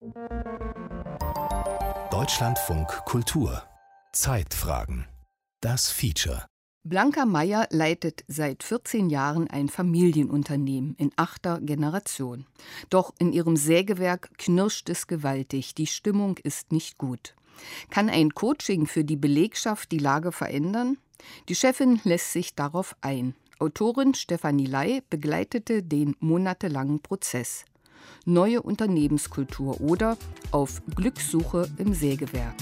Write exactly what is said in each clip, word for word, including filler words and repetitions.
Deutschlandfunk Kultur. Zeitfragen. Das Feature. Blanka Meyer leitet seit vierzehn Jahren ein Familienunternehmen in achter Generation. Doch in ihrem Sägewerk knirscht es gewaltig. Die Stimmung ist nicht gut. Kann ein Coaching für die Belegschaft die Lage verändern? Die Chefin lässt sich darauf ein. Autorin Stefanie Ley begleitete den monatelangen Prozess. Neue Unternehmenskultur oder auf Glückssuche im Sägewerk.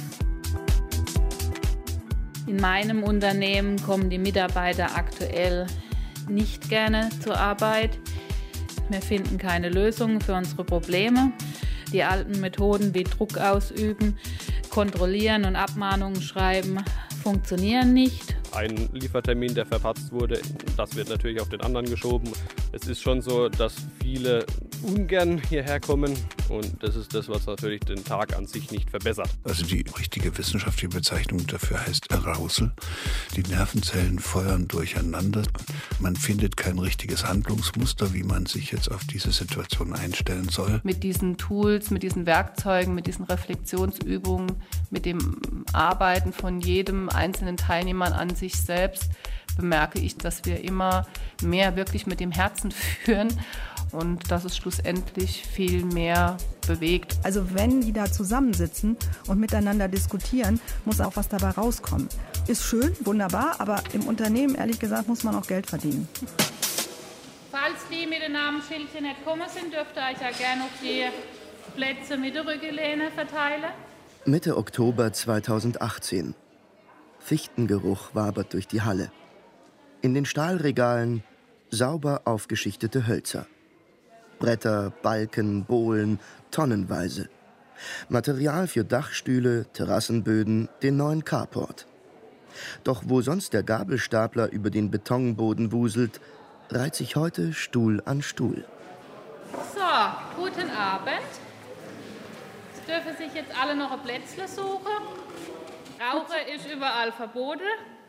In meinem Unternehmen kommen die Mitarbeiter aktuell nicht gerne zur Arbeit. Wir finden keine Lösungen für unsere Probleme. Die alten Methoden wie Druck ausüben, kontrollieren und Abmahnungen schreiben funktionieren nicht. Ein Liefertermin, der verpatzt wurde, das wird natürlich auf den anderen geschoben. Es ist schon so, dass viele ungern hierher kommen und das ist das, was natürlich den Tag an sich nicht verbessert. Also die richtige wissenschaftliche Bezeichnung dafür heißt Arousal. Die Nervenzellen feuern durcheinander. Man findet kein richtiges Handlungsmuster, wie man sich jetzt auf diese Situation einstellen soll. Mit diesen Tools, mit diesen Werkzeugen, mit diesen Reflexionsübungen, mit dem Arbeiten von jedem einzelnen Teilnehmer an sich selbst, bemerke ich, dass wir immer mehr wirklich mit dem Herzen führen und dass es schlussendlich viel mehr bewegt. Also wenn die da zusammensitzen und miteinander diskutieren, muss auch was dabei rauskommen. Ist schön, wunderbar, aber im Unternehmen, ehrlich gesagt, muss man auch Geld verdienen. Falls die mit den Namensschildchen nicht gekommen sind, dürft ihr euch ja gerne auf die Plätze mit der Rückenlehne verteilen. Mitte Oktober zweitausendachtzehn. Fichtengeruch wabert durch die Halle. In den Stahlregalen sauber aufgeschichtete Hölzer. Bretter, Balken, Bohlen, tonnenweise. Material für Dachstühle, Terrassenböden, den neuen Carport. Doch wo sonst der Gabelstapler über den Betonboden wuselt, reiht sich heute Stuhl an Stuhl. So, guten Abend. Jetzt dürfen sich jetzt alle noch ein Plätzchen suchen. Rauchen ist überall verboten.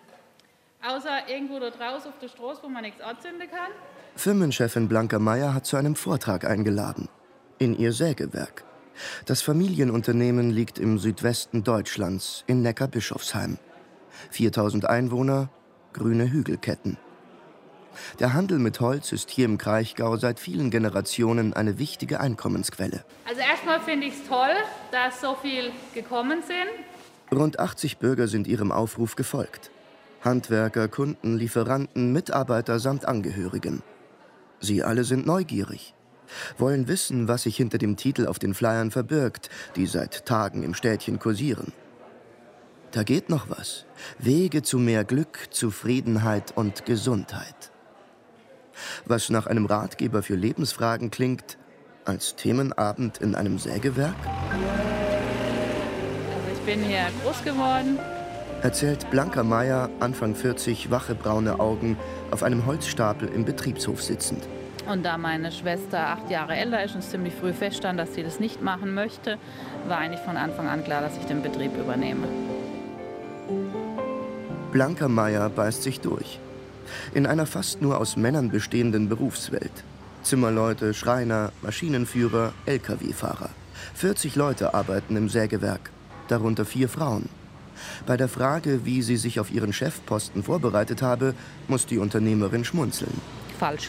Außer irgendwo da draußen auf der Straße, wo man nichts anzünden kann. Firmenchefin Blanka Meyer hat zu einem Vortrag eingeladen. In ihr Sägewerk. Das Familienunternehmen liegt im Südwesten Deutschlands, in Neckarbischofsheim. viertausend Einwohner, grüne Hügelketten. Der Handel mit Holz ist hier im Kraichgau seit vielen Generationen eine wichtige Einkommensquelle. Also erstmal finde ich es toll, dass so viel gekommen sind. Rund achtzig Bürger sind ihrem Aufruf gefolgt. Handwerker, Kunden, Lieferanten, Mitarbeiter samt Angehörigen. Sie alle sind neugierig, wollen wissen, was sich hinter dem Titel auf den Flyern verbirgt, die seit Tagen im Städtchen kursieren. Da geht noch was. Wege zu mehr Glück, Zufriedenheit und Gesundheit. Was nach einem Ratgeber für Lebensfragen klingt, als Themenabend in einem Sägewerk? Also ich bin hier groß geworden. Erzählt Blanka Meyer, Anfang vierzig, wache braune Augen, auf einem Holzstapel im Betriebshof sitzend. Und da meine Schwester acht Jahre älter ist und ziemlich früh feststand, dass sie das nicht machen möchte, war eigentlich von Anfang an klar, dass ich den Betrieb übernehme. Blanka Meyer beißt sich durch. In einer fast nur aus Männern bestehenden Berufswelt. Zimmerleute, Schreiner, Maschinenführer, L K W-Fahrer. vierzig Leute arbeiten im Sägewerk, darunter vier Frauen. Bei der Frage, wie sie sich auf ihren Chefposten vorbereitet habe, muss die Unternehmerin schmunzeln. Falsch.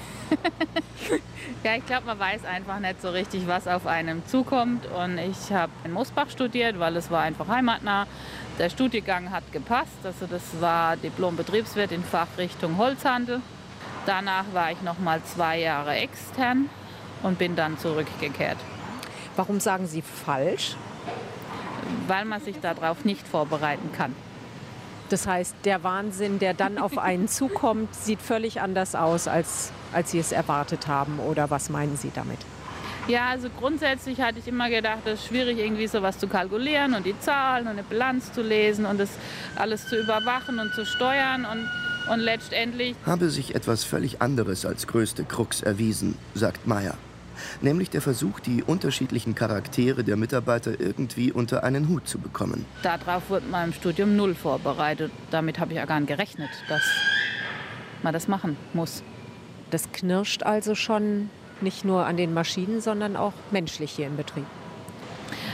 Ja, ich glaube, man weiß einfach nicht so richtig, was auf einem zukommt. Und ich habe in Mosbach studiert, weil es war einfach heimatnah. Der Studiengang hat gepasst. Also das war Diplom-Betriebswirt in Fachrichtung Holzhandel. Danach war ich noch mal zwei Jahre extern und bin dann zurückgekehrt. Warum sagen Sie falsch? Weil man sich darauf nicht vorbereiten kann. Das heißt, der Wahnsinn, der dann auf einen zukommt, sieht völlig anders aus, als, als Sie es erwartet haben. Oder was meinen Sie damit? Ja, also grundsätzlich hatte ich immer gedacht, es ist schwierig, irgendwie sowas zu kalkulieren und die Zahlen und eine Bilanz zu lesen und das alles zu überwachen und zu steuern. Und, und letztendlich habe sich etwas völlig anderes als größte Krux erwiesen, sagt Meyer. Nämlich der Versuch, die unterschiedlichen Charaktere der Mitarbeiter irgendwie unter einen Hut zu bekommen. Darauf wurde man im Studium null vorbereitet. Damit habe ich ja gar nicht gerechnet, dass man das machen muss. Das knirscht also schon nicht nur an den Maschinen, sondern auch menschlich hier im Betrieb.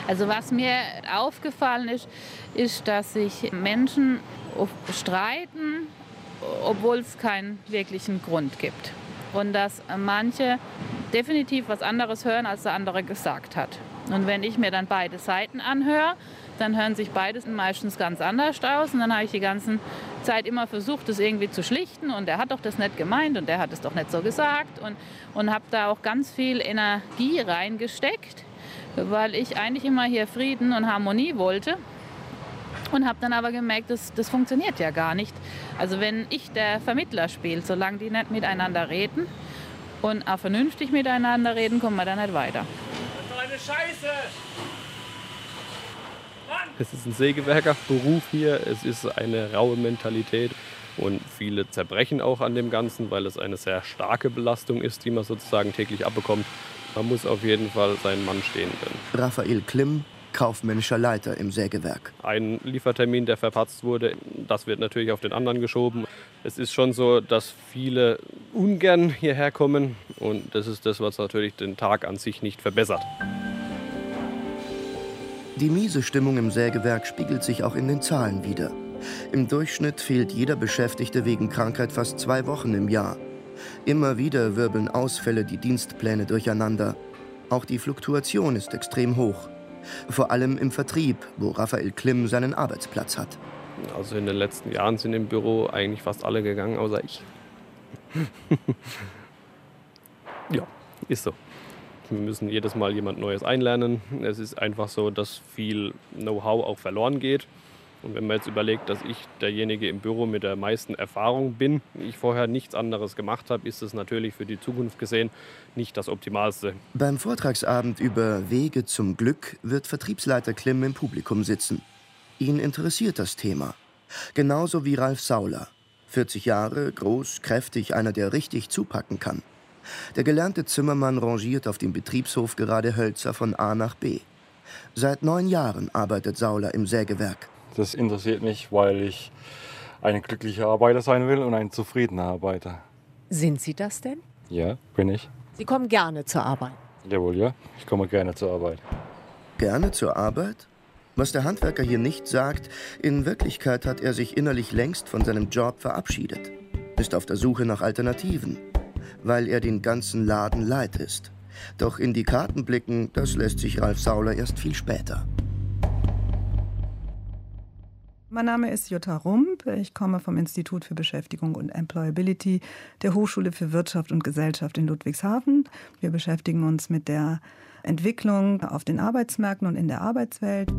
Also was mir aufgefallen ist, ist, dass sich Menschen streiten, obwohl es keinen wirklichen Grund gibt. Und dass manche definitiv was anderes hören, als der andere gesagt hat. Und wenn ich mir dann beide Seiten anhöre, dann hören sich beides meistens ganz anders aus. Und dann habe ich die ganze Zeit immer versucht, das irgendwie zu schlichten. Und er hat doch das nicht gemeint und er hat es doch nicht so gesagt. Und, und habe da auch ganz viel Energie reingesteckt, weil ich eigentlich immer hier Frieden und Harmonie wollte. Und habe dann aber gemerkt, das, das funktioniert ja gar nicht. Also wenn ich der Vermittler spiele, solange die nicht miteinander reden und auch vernünftig miteinander reden, kommen wir da nicht weiter. Das ist eine Scheiße! Es ist ein Sägewerkerberuf hier, es ist eine raue Mentalität und viele zerbrechen auch an dem Ganzen, weil es eine sehr starke Belastung ist, die man sozusagen täglich abbekommt. Man muss auf jeden Fall seinen Mann stehen können. Raphael Klimm, kaufmännischer Leiter im Sägewerk. Ein Liefertermin, der verpatzt wurde, das wird natürlich auf den anderen geschoben. Es ist schon so, dass viele ungern hierher kommen und das ist das, was natürlich den Tag an sich nicht verbessert. Die miese Stimmung im Sägewerk spiegelt sich auch in den Zahlen wider. Im Durchschnitt fehlt jeder Beschäftigte wegen Krankheit fast zwei Wochen im Jahr. Immer wieder wirbeln Ausfälle die Dienstpläne durcheinander. Auch die Fluktuation ist extrem hoch. Vor allem im Vertrieb, wo Raphael Klimm seinen Arbeitsplatz hat. Also in den letzten Jahren sind im Büro eigentlich fast alle gegangen, außer ich. Ja, ist so. Wir müssen jedes Mal jemand Neues einlernen. Es ist einfach so, dass viel Know-how auch verloren geht. Und wenn man jetzt überlegt, dass ich derjenige im Büro mit der meisten Erfahrung bin, ich vorher nichts anderes gemacht habe, ist es natürlich für die Zukunft gesehen nicht das Optimalste. Beim Vortragsabend über Wege zum Glück wird Vertriebsleiter Klimm im Publikum sitzen. Ihn interessiert das Thema. Genauso wie Ralf Sauler. vierzig Jahre, groß, kräftig, einer, der richtig zupacken kann. Der gelernte Zimmermann rangiert auf dem Betriebshof gerade Hölzer von A nach B. Seit neun Jahren arbeitet Sauler im Sägewerk. Das interessiert mich, weil ich ein glücklicher Arbeiter sein will und ein zufriedener Arbeiter. Sind Sie das denn? Ja, bin ich. Sie kommen gerne zur Arbeit? Jawohl, ja. Ich komme gerne zur Arbeit. Gerne zur Arbeit? Was der Handwerker hier nicht sagt, in Wirklichkeit hat er sich innerlich längst von seinem Job verabschiedet. Ist auf der Suche nach Alternativen, weil er den ganzen Laden leid ist. Doch in die Karten blicken, das lässt sich Ralf Sauler erst viel später. Mein Name ist Jutta Rump. Ich komme vom Institut für Beschäftigung und Employability der Hochschule für Wirtschaft und Gesellschaft in Ludwigshafen. Wir beschäftigen uns mit der Entwicklung auf den Arbeitsmärkten und in der Arbeitswelt.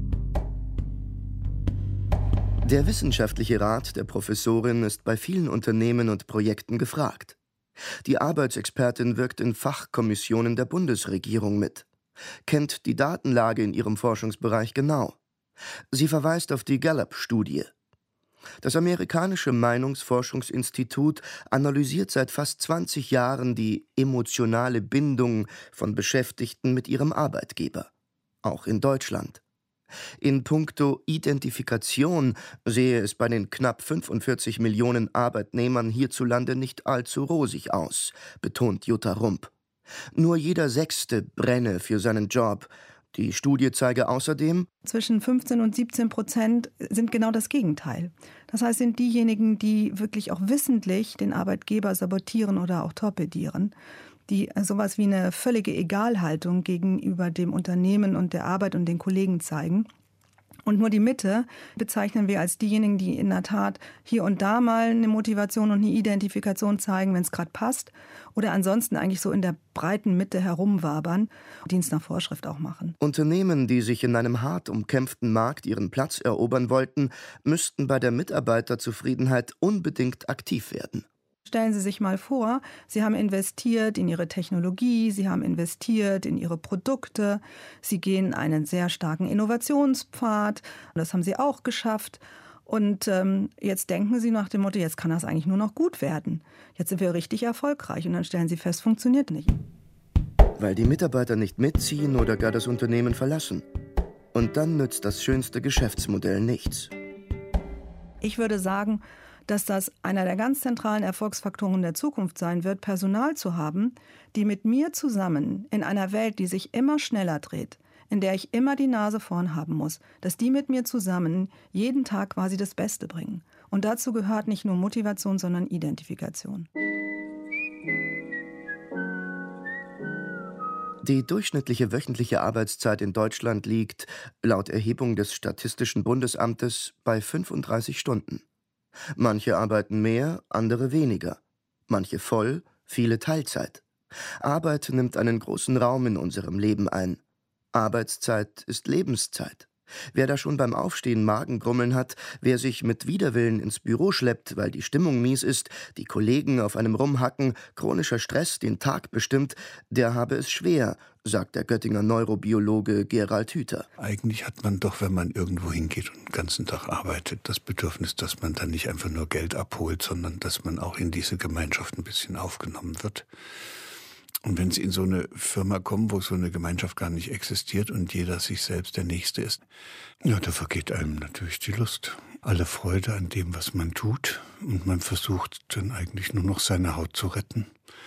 Der wissenschaftliche Rat der Professorin ist bei vielen Unternehmen und Projekten gefragt. Die Arbeitsexpertin wirkt in Fachkommissionen der Bundesregierung mit, kennt die Datenlage in ihrem Forschungsbereich genau. Sie verweist auf die Gallup-Studie. Das amerikanische Meinungsforschungsinstitut analysiert seit fast zwanzig Jahren die emotionale Bindung von Beschäftigten mit ihrem Arbeitgeber, auch in Deutschland. In puncto Identifikation sehe es bei den knapp fünfundvierzig Millionen Arbeitnehmern hierzulande nicht allzu rosig aus, betont Jutta Rump. Nur jeder Sechste brenne für seinen Job. Die Studie zeige außerdem, zwischen fünfzehn und siebzehn Prozent sind genau das Gegenteil. Das heißt, sind diejenigen, die wirklich auch wissentlich den Arbeitgeber sabotieren oder auch torpedieren, die sowas wie eine völlige Egalhaltung gegenüber dem Unternehmen und der Arbeit und den Kollegen zeigen. Und nur die Mitte bezeichnen wir als diejenigen, die in der Tat hier und da mal eine Motivation und eine Identifikation zeigen, wenn es gerade passt. Oder ansonsten eigentlich so in der breiten Mitte herumwabern, Dienst nach Vorschrift auch machen. Unternehmen, die sich in einem hart umkämpften Markt ihren Platz erobern wollten, müssten bei der Mitarbeiterzufriedenheit unbedingt aktiv werden. Stellen Sie sich mal vor, Sie haben investiert in Ihre Technologie, Sie haben investiert in Ihre Produkte, Sie gehen einen sehr starken Innovationspfad, das haben Sie auch geschafft. Und ähm, jetzt denken Sie nach dem Motto, jetzt kann das eigentlich nur noch gut werden. Jetzt sind wir richtig erfolgreich und dann stellen Sie fest, funktioniert nicht. Weil die Mitarbeiter nicht mitziehen oder gar das Unternehmen verlassen. Und dann nützt das schönste Geschäftsmodell nichts. Ich würde sagen, dass das einer der ganz zentralen Erfolgsfaktoren der Zukunft sein wird, Personal zu haben, die mit mir zusammen in einer Welt, die sich immer schneller dreht, in der ich immer die Nase vorn haben muss, dass die mit mir zusammen jeden Tag quasi das Beste bringen. Und dazu gehört nicht nur Motivation, sondern Identifikation. Die durchschnittliche wöchentliche Arbeitszeit in Deutschland liegt, laut Erhebung des Statistischen Bundesamtes, bei fünfunddreißig Stunden. Manche arbeiten mehr, andere weniger. Manche voll, viele Teilzeit. Arbeit nimmt einen großen Raum in unserem Leben ein. Arbeitszeit ist Lebenszeit. Wer da schon beim Aufstehen Magengrummeln hat, wer sich mit Widerwillen ins Büro schleppt, weil die Stimmung mies ist, die Kollegen auf einem rumhacken, chronischer Stress den Tag bestimmt, der habe es schwer, sagt der Göttinger Neurobiologe Gerald Hüther. Eigentlich hat man doch, wenn man irgendwo hingeht und den ganzen Tag arbeitet, das Bedürfnis, dass man dann nicht einfach nur Geld abholt, sondern dass man auch in diese Gemeinschaft ein bisschen aufgenommen wird. Und wenn Sie in so eine Firma kommen, wo so eine Gemeinschaft gar nicht existiert und jeder sich selbst der Nächste ist, ja, da vergeht einem natürlich die Lust. Alle Freude an dem, was man tut. Und man versucht dann eigentlich nur noch seine Haut zu retten.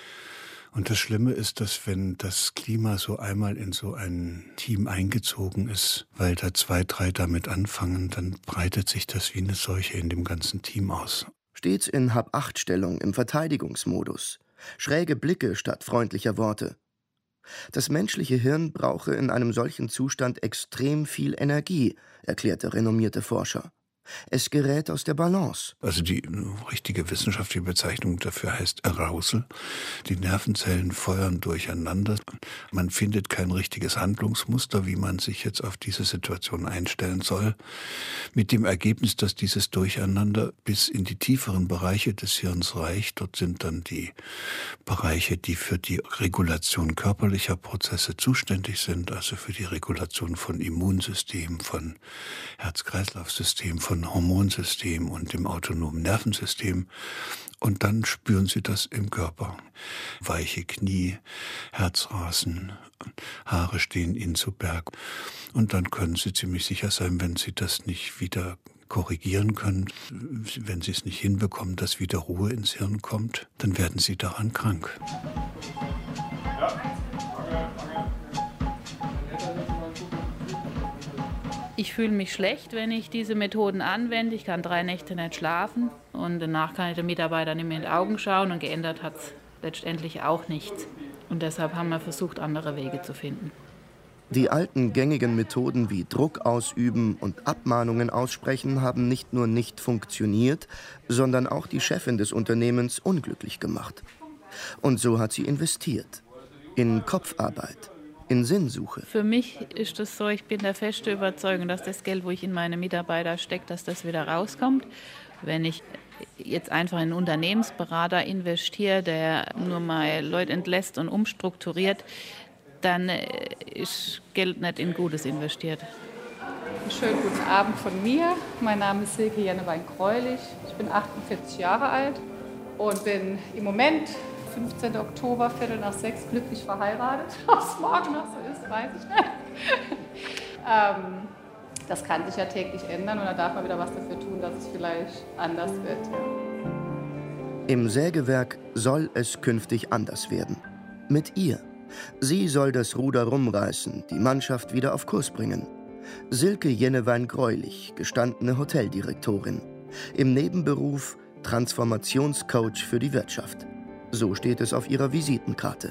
Und das Schlimme ist, dass wenn das Klima so einmal in so ein Team eingezogen ist, weil da zwei, drei damit anfangen, dann breitet sich das wie eine Seuche in dem ganzen Team aus. Stets in Hab-Acht-Stellung im Verteidigungsmodus. Schräge Blicke statt freundlicher Worte. Das menschliche Hirn brauche in einem solchen Zustand extrem viel Energie, erklärte renommierte Forscher. Es gerät aus der Balance. Also die richtige wissenschaftliche Bezeichnung dafür heißt Arousal. Die Nervenzellen feuern durcheinander. Man findet kein richtiges Handlungsmuster, wie man sich jetzt auf diese Situation einstellen soll. Mit dem Ergebnis, dass dieses Durcheinander bis in die tieferen Bereiche des Hirns reicht. Dort sind dann die Bereiche, die für die Regulation körperlicher Prozesse zuständig sind, also für die Regulation von Immunsystem, von Herz-Kreislauf-System, von Hormonsystem und dem autonomen Nervensystem. Und dann spüren Sie das im Körper. Weiche Knie, Herzrasen, Haare stehen Ihnen zu Berg. Und dann können Sie ziemlich sicher sein, wenn Sie das nicht wieder korrigieren können, wenn Sie es nicht hinbekommen, dass wieder Ruhe ins Hirn kommt, dann werden Sie daran krank. Ich fühle mich schlecht, wenn ich diese Methoden anwende. Ich kann drei Nächte nicht schlafen und danach kann ich den Mitarbeitern nicht mehr in die Augen schauen und geändert hat es letztendlich auch nichts. Und deshalb haben wir versucht, andere Wege zu finden. Die alten gängigen Methoden wie Druck ausüben und Abmahnungen aussprechen haben nicht nur nicht funktioniert, sondern auch die Chefin des Unternehmens unglücklich gemacht. Und so hat sie investiert. In Kopfarbeit. In Sinnsuche. Für mich ist es so, ich bin der festen Überzeugung, dass das Geld, wo ich in meine Mitarbeiter stecke, dass das wieder rauskommt. Wenn ich jetzt einfach in einen Unternehmensberater investiere, der nur mal Leute entlässt und umstrukturiert, dann ist Geld nicht in Gutes investiert. Einen schönen guten Abend von mir. Mein Name ist Silke Jennewein-Greulich. Ich bin achtundvierzig Jahre alt und bin im Moment fünfzehnten Oktober, Viertel nach sechs, glücklich verheiratet. Ob es morgen noch so ist, weiß ich nicht. ähm, das kann sich ja täglich ändern und da darf man wieder was dafür tun, dass es vielleicht anders wird. Im Sägewerk soll es künftig anders werden. Mit ihr. Sie soll das Ruder rumreißen, die Mannschaft wieder auf Kurs bringen. Silke Jennewein-Greulich, gestandene Hoteldirektorin. Im Nebenberuf Transformationscoach für die Wirtschaft. So steht es auf ihrer Visitenkarte.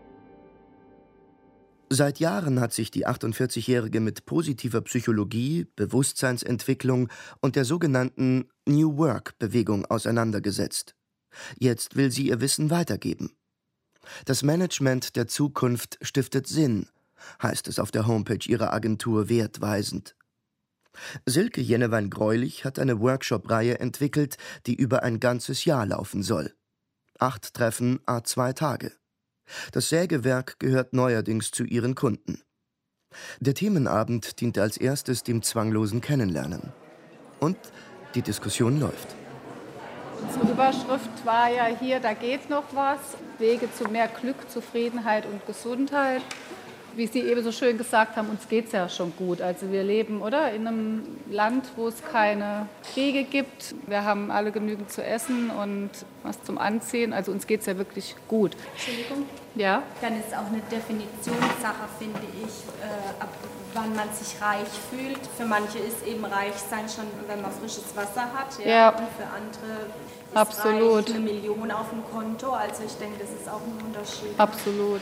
Seit Jahren hat sich die achtundvierzigjährige mit positiver Psychologie, Bewusstseinsentwicklung und der sogenannten New Work-Bewegung auseinandergesetzt. Jetzt will sie ihr Wissen weitergeben. Das Management der Zukunft stiftet Sinn, heißt es auf der Homepage ihrer Agentur wertweisend. Silke Jennewein-Greulich hat eine Workshop-Reihe entwickelt, die über ein ganzes Jahr laufen soll. Acht Treffen à zwei Tage. Das Sägewerk gehört neuerdings zu ihren Kunden. Der Themenabend dient als erstes dem zwanglosen Kennenlernen. Und die Diskussion läuft. Unsere Überschrift war ja hier, da geht noch was. Wege zu mehr Glück, Zufriedenheit und Gesundheit. Wie Sie eben so schön gesagt haben, uns geht es ja schon gut. Also wir leben, oder, in einem Land, wo es keine Kriege gibt. Wir haben alle genügend zu essen und was zum Anziehen. Also uns geht es ja wirklich gut. Entschuldigung? Ja? Dann ist es auch eine Definitionssache, finde ich, äh, ab wann man sich reich fühlt. Für manche ist eben reich sein schon, wenn man frisches Wasser hat. Ja. Ja. Und für andere ist Absolut. reich eine Million auf dem Konto. Also ich denke, das ist auch ein Unterschied. Absolut.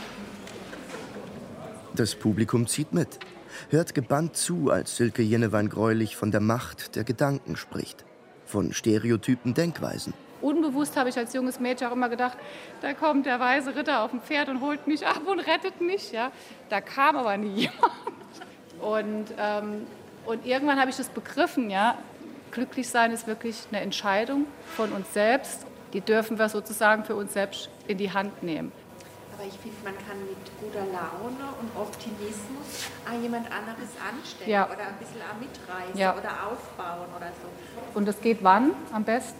Das Publikum zieht mit, hört gebannt zu, als Silke Jennewein-Greulich von der Macht der Gedanken spricht, von stereotypen Denkweisen. Unbewusst habe ich als junges Mädchen auch immer gedacht, da kommt der weiße Ritter auf dem Pferd und holt mich ab und rettet mich. Ja. Da kam aber nie jemand. Und, ähm, und irgendwann habe ich das begriffen. Ja. Glücklich sein ist wirklich eine Entscheidung von uns selbst. Die dürfen wir sozusagen für uns selbst in die Hand nehmen. Aber ich finde, man kann mit guter Laune und Optimismus auch jemand anderes anstellen Ja. oder ein bisschen auch mitreißen Ja. oder aufbauen oder so. Und das geht wann am besten?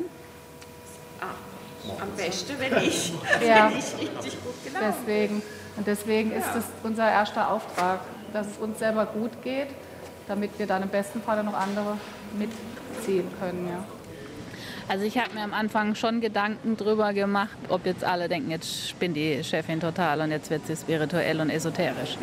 Ah, am besten, wenn ich, Ja. wenn ich richtig gut gelaunt bin. Deswegen. Und deswegen ist Ja. es unser erster Auftrag, dass es uns selber gut geht, damit wir dann im besten Fall noch andere mitziehen können. Ja. Also ich habe mir am Anfang schon Gedanken drüber gemacht, ob jetzt alle denken, jetzt spinnt die Chefin total und jetzt wird sie spirituell und esoterisch.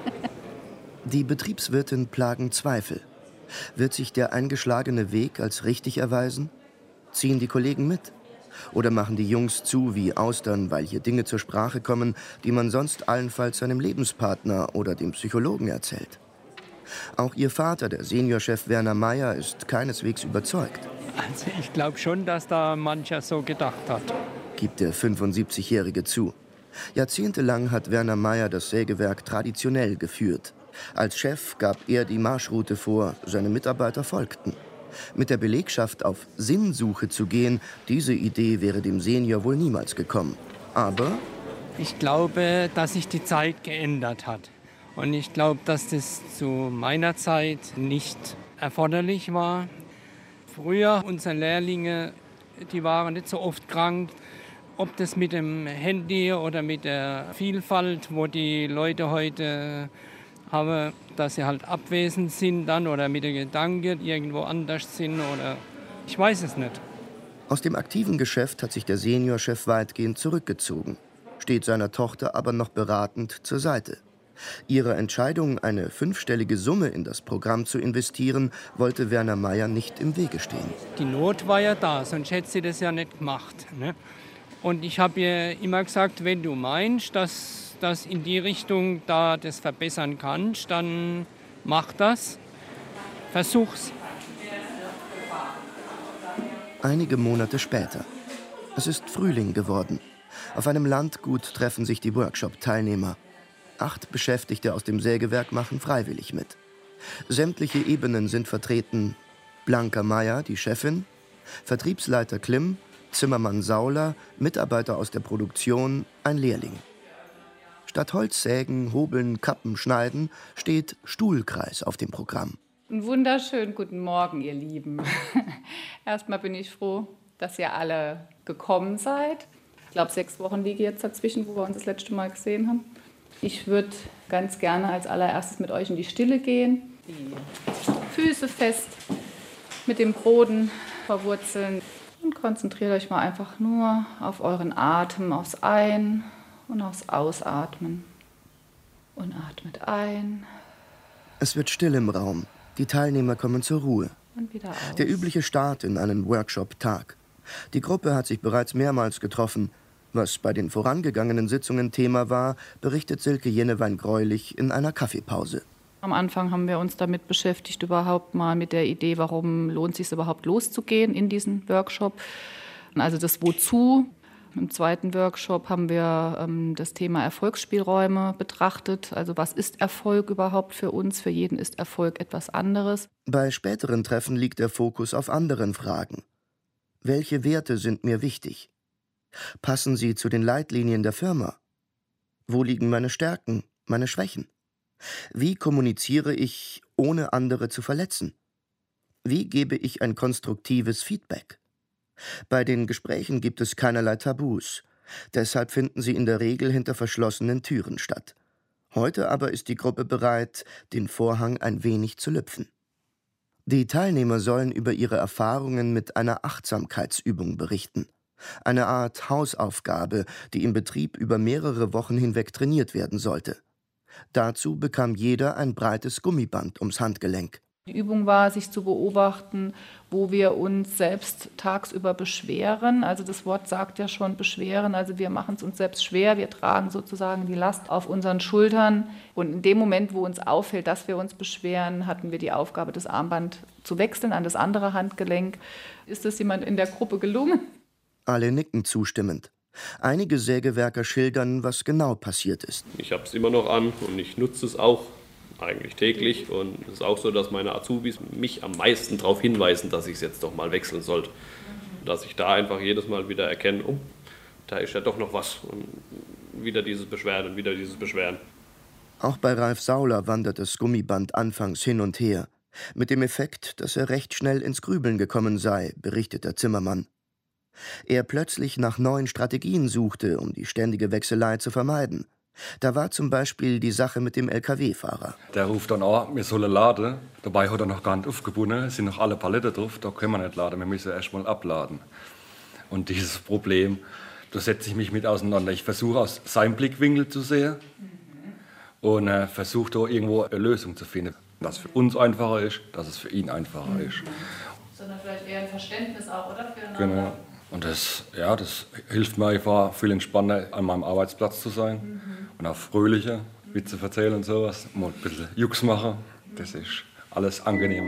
Die Betriebswirtin plagen Zweifel. Wird sich der eingeschlagene Weg als richtig erweisen? Ziehen die Kollegen mit? Oder machen die Jungs zu wie Austern, weil hier Dinge zur Sprache kommen, die man sonst allenfalls seinem Lebenspartner oder dem Psychologen erzählt? Auch ihr Vater, der Seniorchef Werner Meier, ist keineswegs überzeugt. Also ich glaube schon, dass da mancher so gedacht hat. Gibt der fünfundsiebzigjährige zu. Jahrzehntelang hat Werner Meier das Sägewerk traditionell geführt. Als Chef gab er die Marschroute vor, seine Mitarbeiter folgten. Mit der Belegschaft auf Sinnsuche zu gehen, diese Idee wäre dem Senior wohl niemals gekommen. Aber Ich glaube, dass sich die Zeit geändert hat. Und ich glaube, dass das zu meiner Zeit nicht erforderlich war. Früher, unsere Lehrlinge, die waren nicht so oft krank. Ob das mit dem Handy oder mit der Vielfalt, wo die Leute heute haben, dass sie halt abwesend sind dann oder mit der Gedanke irgendwo anders sind oder ich weiß es nicht. aus dem aktiven Geschäft hat sich der Seniorchef weitgehend zurückgezogen, steht seiner Tochter aber noch beratend zur Seite. Ihre Entscheidung, eine fünfstellige Summe in das Programm zu investieren, wollte Werner Meier nicht im Wege stehen. Die Not war ja da, sonst hätte sie das ja nicht gemacht. Ne? Und ich habe ihr immer gesagt, wenn du meinst, dass das in die Richtung da das verbessern kannst, dann mach das, versuch's. Einige Monate später. Es ist Frühling geworden. Auf einem Landgut treffen sich die Workshop-Teilnehmer. Acht Beschäftigte aus dem Sägewerk machen freiwillig mit. Sämtliche Ebenen sind vertreten. Blanka Meier, die Chefin, Vertriebsleiter Klim, Zimmermann Sauler, Mitarbeiter aus der Produktion, ein Lehrling. Statt Holzsägen, Hobeln, Kappen, Schneiden steht Stuhlkreis auf dem Programm. Einen wunderschönen guten Morgen, ihr Lieben. Erstmal bin ich froh, dass ihr alle gekommen seid. Ich glaube, sechs Wochen liegen jetzt dazwischen, wo wir uns das letzte Mal gesehen haben. Ich würde ganz gerne als allererstes mit euch in die Stille gehen. Die Füße fest mit dem Boden verwurzeln. Und konzentriert euch mal einfach nur auf euren Atem, aufs Ein- und aufs Ausatmen. Und atmet ein. Es wird still im Raum. Die Teilnehmer kommen zur Ruhe. Und wieder aus. Der übliche Start in einen Workshop-Tag. Die Gruppe hat sich bereits mehrmals getroffen. Was bei den vorangegangenen Sitzungen Thema war, berichtet Silke Jennewein-Greulich in einer Kaffeepause. Am Anfang haben wir uns damit beschäftigt, überhaupt mal mit der Idee, warum lohnt es sich überhaupt loszugehen in diesen Workshop. Also das Wozu. Im zweiten Workshop haben wir ähm, das Thema Erfolgsspielräume betrachtet. Also was ist Erfolg überhaupt für uns? Für jeden ist Erfolg etwas anderes. Bei späteren Treffen liegt der Fokus auf anderen Fragen. Welche Werte sind mir wichtig? Passen sie zu den Leitlinien der Firma? Wo liegen meine Stärken, meine Schwächen? Wie kommuniziere ich, ohne andere zu verletzen? Wie gebe ich ein konstruktives Feedback? Bei den Gesprächen gibt es keinerlei Tabus. Deshalb finden sie in der Regel hinter verschlossenen Türen statt. Heute aber ist die Gruppe bereit, den Vorhang ein wenig zu lüpfen. Die Teilnehmer sollen über ihre Erfahrungen mit einer Achtsamkeitsübung berichten. Eine Art Hausaufgabe, die im Betrieb über mehrere Wochen hinweg trainiert werden sollte. Dazu bekam jeder ein breites Gummiband ums Handgelenk. Die Übung war, sich zu beobachten, wo wir uns selbst tagsüber beschweren. Also das Wort sagt ja schon beschweren. Also wir machen es uns selbst schwer. Wir tragen sozusagen die Last auf unseren Schultern. Und in dem Moment, wo uns auffällt, dass wir uns beschweren, hatten wir die Aufgabe, das Armband zu wechseln an das andere Handgelenk. Ist das jemand in der Gruppe gelungen? Alle nicken zustimmend. Einige Sägewerker schildern, was genau passiert ist. Ich habe es immer noch an und ich nutze es auch eigentlich täglich. Und es ist auch so, dass meine Azubis mich am meisten darauf hinweisen, dass ich es jetzt doch mal wechseln sollte. Dass ich da einfach jedes Mal wieder erkenne, oh, da ist ja doch noch was. Und wieder dieses Beschweren und wieder dieses Beschweren. Auch bei Ralf Sauler wandert das Gummiband anfangs hin und her. Mit dem Effekt, dass er recht schnell ins Grübeln gekommen sei, berichtet der Zimmermann. Er plötzlich nach neuen Strategien suchte, um die ständige Wechselei zu vermeiden. Da war zum Beispiel die Sache mit dem L K W-Fahrer. Der ruft dann an, wir sollen laden. Dabei hat er noch gar nicht aufgebunden, es sind noch alle Paletten drauf, da können wir nicht laden, wir müssen erst mal abladen. Und dieses Problem, da setze ich mich mit auseinander. Ich versuche aus seinem Blickwinkel zu sehen und äh, versuche da irgendwo eine Lösung zu finden. Dass es für uns einfacher ist, dass es für ihn einfacher ist. Sondern vielleicht eher ein Verständnis auch, oder? Füreinander. Genau. Und das, ja, das hilft mir einfach, viel entspannter an meinem Arbeitsplatz zu sein. Mhm. Und auch fröhlicher, Witze erzählen und sowas. Mal ein bisschen Jux machen. Das ist alles angenehmer.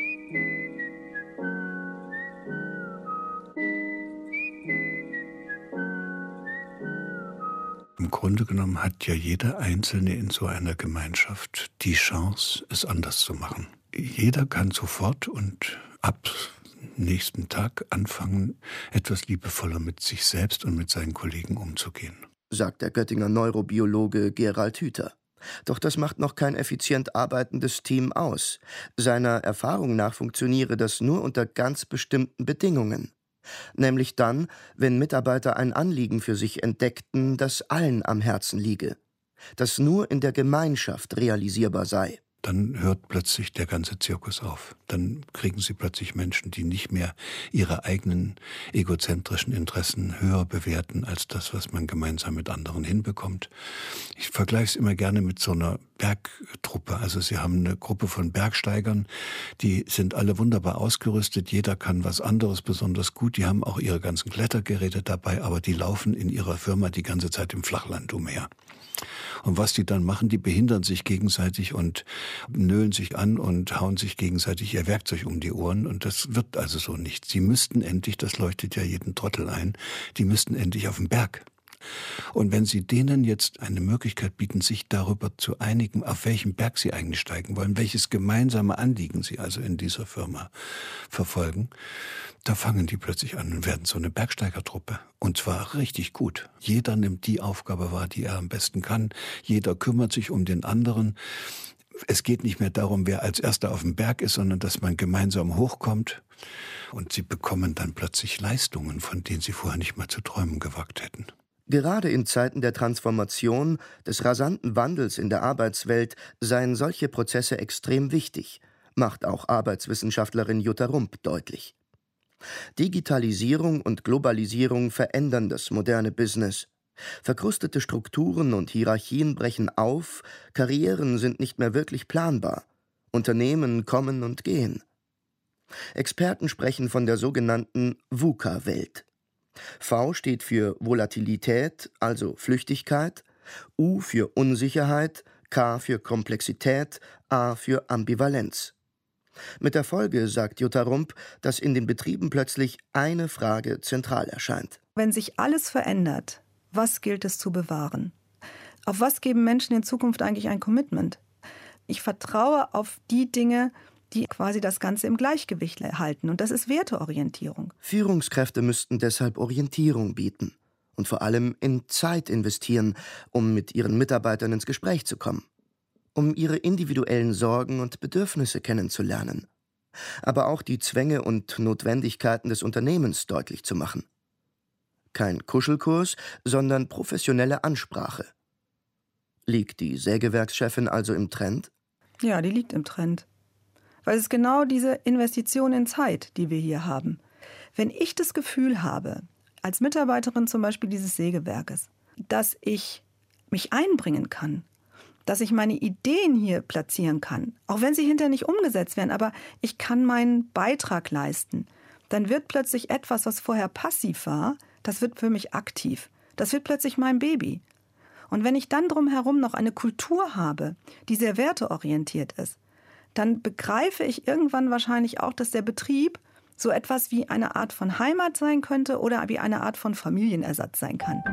Im Grunde genommen hat ja jeder Einzelne in so einer Gemeinschaft die Chance, es anders zu machen. Jeder kann sofort und ab nächsten Tag anfangen, etwas liebevoller mit sich selbst und mit seinen Kollegen umzugehen, sagt der Göttinger Neurobiologe Gerald Hüther. Doch das macht noch kein effizient arbeitendes Team aus. Seiner Erfahrung nach funktioniere das nur unter ganz bestimmten Bedingungen. Nämlich dann, wenn Mitarbeiter ein Anliegen für sich entdeckten, das allen am Herzen liege, das nur in der Gemeinschaft realisierbar sei. Dann hört plötzlich der ganze Zirkus auf. Dann kriegen Sie plötzlich Menschen, die nicht mehr ihre eigenen egozentrischen Interessen höher bewerten als das, was man gemeinsam mit anderen hinbekommt. Ich vergleiche es immer gerne mit so einer Bergtruppe. Also Sie haben eine Gruppe von Bergsteigern, die sind alle wunderbar ausgerüstet. Jeder kann was anderes besonders gut. Die haben auch ihre ganzen Klettergeräte dabei, aber die laufen in ihrer Firma die ganze Zeit im Flachland umher. Und was die dann machen, die behindern sich gegenseitig und nölen sich an und hauen sich gegenseitig ihr Werkzeug um die Ohren. Und das wird also so nicht. Sie müssten endlich, das leuchtet ja jeden Trottel ein, die müssten endlich auf den Berg. Und wenn Sie denen jetzt eine Möglichkeit bieten, sich darüber zu einigen, auf welchen Berg sie eigentlich steigen wollen, welches gemeinsame Anliegen sie also in dieser Firma verfolgen, da fangen die plötzlich an und werden so eine Bergsteigertruppe. Und zwar richtig gut. Jeder nimmt die Aufgabe wahr, die er am besten kann. Jeder kümmert sich um den anderen. Es geht nicht mehr darum, wer als Erster auf dem Berg ist, sondern dass man gemeinsam hochkommt. Und sie bekommen dann plötzlich Leistungen, von denen sie vorher nicht mal zu träumen gewagt hätten. Gerade in Zeiten der Transformation, des rasanten Wandels in der Arbeitswelt seien solche Prozesse extrem wichtig, macht auch Arbeitswissenschaftlerin Jutta Rump deutlich. Digitalisierung und Globalisierung verändern das moderne Business. Verkrustete Strukturen und Hierarchien brechen auf, Karrieren sind nicht mehr wirklich planbar. Unternehmen kommen und gehen. Experten sprechen von der sogenannten VUCA-Welt. V steht für Volatilität, also Flüchtigkeit, U für Unsicherheit, K für Komplexität, A für Ambivalenz. Mit der Folge, sagt Jutta Rump, dass in den Betrieben plötzlich eine Frage zentral erscheint. Wenn sich alles verändert, was gilt es zu bewahren? Auf was geben Menschen in Zukunft eigentlich ein Commitment? Ich vertraue auf die Dinge, die quasi das Ganze im Gleichgewicht halten. Und das ist Werteorientierung. Führungskräfte müssten deshalb Orientierung bieten und vor allem in Zeit investieren, um mit ihren Mitarbeitern ins Gespräch zu kommen, um ihre individuellen Sorgen und Bedürfnisse kennenzulernen, aber auch die Zwänge und Notwendigkeiten des Unternehmens deutlich zu machen. Kein Kuschelkurs, sondern professionelle Ansprache. Liegt die Sägewerkschefin also im Trend? Ja, die liegt im Trend. Weil es genau diese Investition in Zeit, die wir hier haben. Wenn ich das Gefühl habe, als Mitarbeiterin zum Beispiel dieses Sägewerkes, dass ich mich einbringen kann, dass ich meine Ideen hier platzieren kann, auch wenn sie hinterher nicht umgesetzt werden, aber ich kann meinen Beitrag leisten, dann wird plötzlich etwas, was vorher passiv war, das wird für mich aktiv. Das wird plötzlich mein Baby. Und wenn ich dann drumherum noch eine Kultur habe, die sehr werteorientiert ist, dann begreife ich irgendwann wahrscheinlich auch, dass der Betrieb so etwas wie eine Art von Heimat sein könnte oder wie eine Art von Familienersatz sein kann.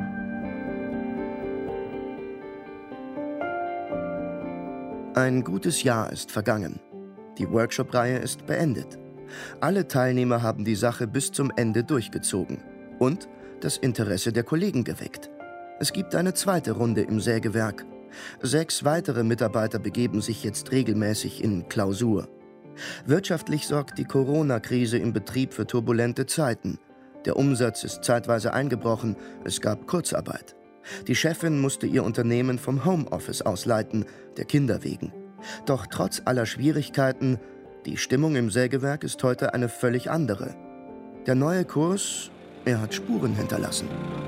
Ein gutes Jahr ist vergangen. Die Workshop-Reihe ist beendet. Alle Teilnehmer haben die Sache bis zum Ende durchgezogen und das Interesse der Kollegen geweckt. Es gibt eine zweite Runde im Sägewerk. Sechs weitere Mitarbeiter begeben sich jetzt regelmäßig in Klausur. Wirtschaftlich sorgt die Corona-Krise im Betrieb für turbulente Zeiten. Der Umsatz ist zeitweise eingebrochen, es gab Kurzarbeit. Die Chefin musste ihr Unternehmen vom Homeoffice ausleiten, der Kinder wegen. Doch trotz aller Schwierigkeiten, die Stimmung im Sägewerk ist heute eine völlig andere. Der neue Kurs, er hat Spuren hinterlassen.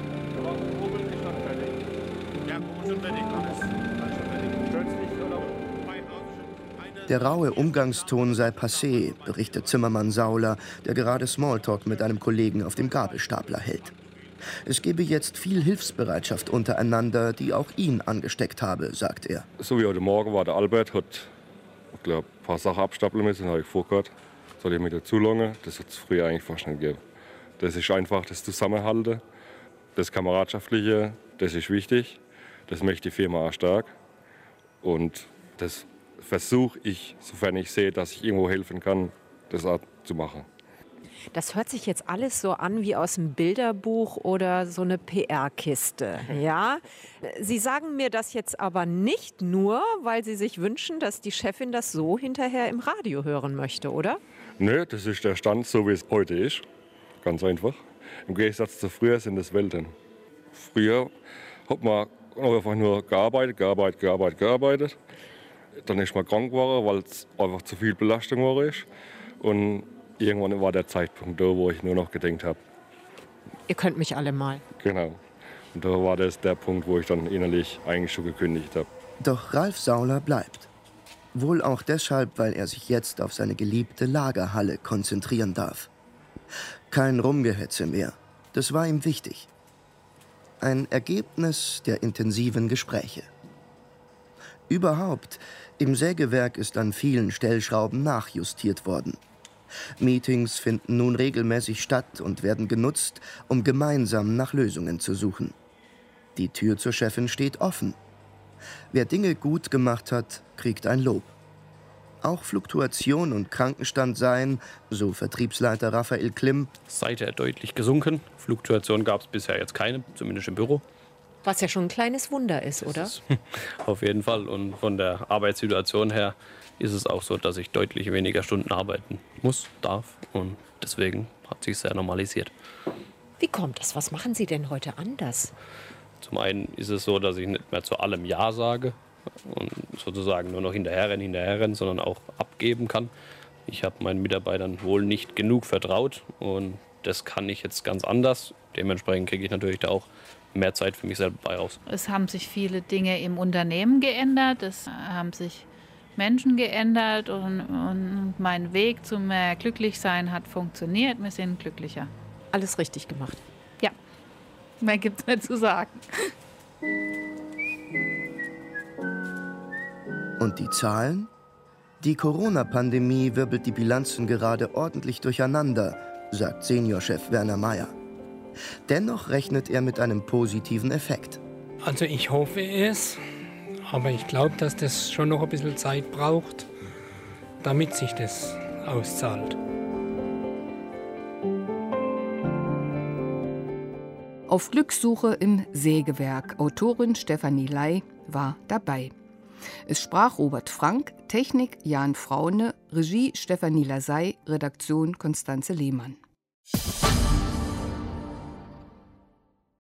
Der raue Umgangston sei passé, berichtet Zimmermann Sauler, der gerade Smalltalk mit einem Kollegen auf dem Gabelstapler hält. Es gebe jetzt viel Hilfsbereitschaft untereinander, die auch ihn angesteckt habe, sagt er. So wie heute Morgen war der Albert, hat ich glaub, ein paar Sachen abstapeln müssen, habe ich vorgehört. Soll ich mit dazu lange? Das hat es früher eigentlich fast nicht gegeben. Das ist einfach das Zusammenhalten, das Kameradschaftliche, das ist wichtig. Das möchte die Firma auch stark. Und das versuche ich, sofern ich sehe, dass ich irgendwo helfen kann, das auch zu machen. Das hört sich jetzt alles so an wie aus einem Bilderbuch oder so eine P R-Kiste. Ja? Sie sagen mir das jetzt aber nicht nur, weil Sie sich wünschen, dass die Chefin das so hinterher im Radio hören möchte, oder? Nö, das ist der Stand, so wie es heute ist. Ganz einfach. Im Gegensatz zu früher sind es Welten. Früher hat man einfach nur gearbeitet, gearbeitet, gearbeitet, gearbeitet. Dann ist man krank geworden, weil es einfach zu viel Belastung war. Und irgendwann war der Zeitpunkt da, wo ich nur noch gedacht habe. Ihr könnt mich alle mal. Genau. Und da war das der Punkt, wo ich dann innerlich eigentlich schon gekündigt habe. Doch Ralf Sauler bleibt. Wohl auch deshalb, weil er sich jetzt auf seine geliebte Lagerhalle konzentrieren darf. Kein Rumgehetze mehr. Das war ihm wichtig. Ein Ergebnis der intensiven Gespräche. Überhaupt, im Sägewerk ist an vielen Stellschrauben nachjustiert worden. Meetings finden nun regelmäßig statt und werden genutzt, um gemeinsam nach Lösungen zu suchen. Die Tür zur Chefin steht offen. Wer Dinge gut gemacht hat, kriegt ein Lob. Auch Fluktuation und Krankenstand seien, so Vertriebsleiter Raphael Klimm, seither deutlich gesunken. Fluktuation gab es bisher jetzt keine, zumindest im Büro. Was ja schon ein kleines Wunder ist, oder? Ist auf jeden Fall. Und von der Arbeitssituation her ist es auch so, dass ich deutlich weniger Stunden arbeiten muss, darf. Und deswegen hat sich sehr normalisiert. Wie kommt das? Was machen Sie denn heute anders? Zum einen ist es so, dass ich nicht mehr zu allem Ja sage und sozusagen nur noch hinterherrennen, hinterherrennen, sondern auch abgeben kann. Ich habe meinen Mitarbeitern wohl nicht genug vertraut und das kann ich jetzt ganz anders. Dementsprechend kriege ich natürlich da auch mehr Zeit für mich selber bei raus. Es haben sich viele Dinge im Unternehmen geändert, es haben sich Menschen geändert und, und mein Weg zu mehr Glücklichsein hat funktioniert. Wir sind glücklicher. Alles richtig gemacht. Ja, mehr gibt es nicht zu sagen. Und die Zahlen? Die Corona-Pandemie wirbelt die Bilanzen gerade ordentlich durcheinander, sagt Seniorchef Werner Meyer. Dennoch rechnet er mit einem positiven Effekt. Also ich hoffe es, aber ich glaube, dass das schon noch ein bisschen Zeit braucht, damit sich das auszahlt. Auf Glückssuche im Sägewerk. Autorin Stefanie Ley war dabei. Es sprach Robert Frank, Technik Jan Fraune, Regie Stefanie Lasey, Redaktion Konstanze Lehmann.